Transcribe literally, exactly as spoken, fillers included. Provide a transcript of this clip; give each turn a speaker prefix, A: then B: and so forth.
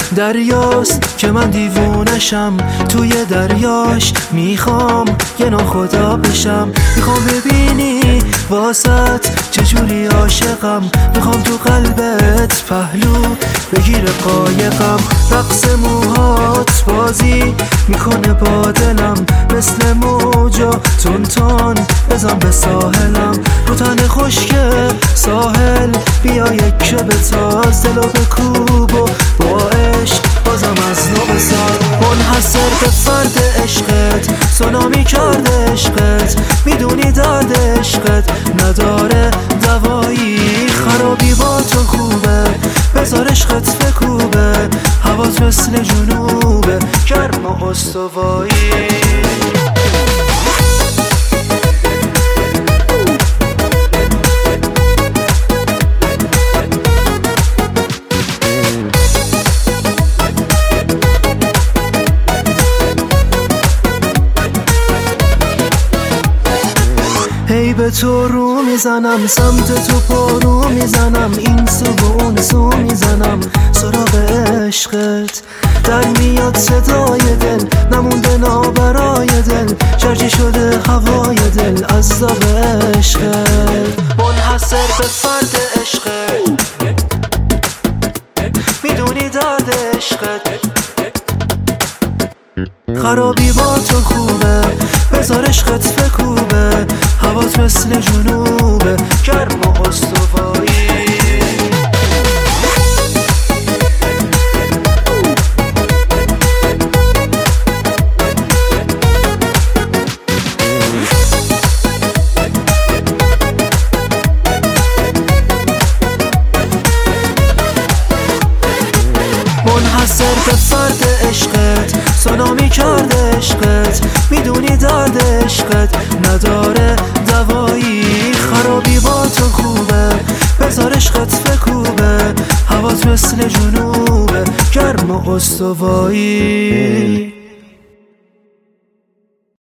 A: دریاست که من دیوونشم، توی دریاش میخوام یه ناخدا بشم. میخوام ببینی واسط چجوری عاشقم، میخوام تو قلبت پهلو بگیره قایقم. رقص موهات بازی میکنه با دلم، مثل موجا تون تون بزن به ساحلم. رو تن خشک ساحل بیا یک شب تاز، دلو بکوب و با عشق بازم از نو بساز. منحصر به فرد عشقت سونامی کرده عشقت، میدونی درد عشقت نداره دوایی. خرابی با تو خوبه بذار عشقت بکوبه، هوات مثل جنوبه گرم و استوایی. هی به تو رو میزنم، سمت تو پارو میزنم، این سو و اون سو میزنم سراغ عشقت. در میاد صدای دل نمونده نابرای دل، چرچی شده هوای دل از داغ عشقت. منحصر به فرد عشقت، میدونی درد عشقت. خرابی با تو خوبه بذار عشقت بکوبه، هوات مثل جنوبه گرم و استوایی. منحصر به فرد عشقت سونامی کرده عشقت، میدونی درد عشقت نداره دوایی. خرابی با تو خوبه بذار عشقت بکوبه، هوات مثل جنوبه گرم و استوایی.